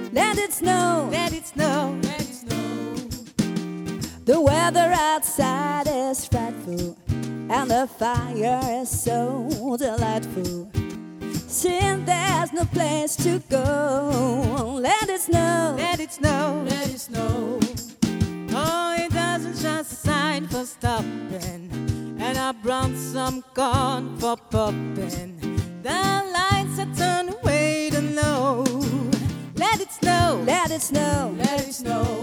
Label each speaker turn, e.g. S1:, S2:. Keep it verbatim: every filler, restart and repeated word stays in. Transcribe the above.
S1: Let it snow,
S2: let it snow, let it snow.
S1: The weather outside is frightful, and the fire is so delightful. Since there's no place to go, let it snow,
S2: let it snow, let it snow. Oh, it doesn't just a sign for stopping, and I brought some corn for popping. The lights are turned way to low. Let it snow,
S1: let it snow,
S2: let it snow.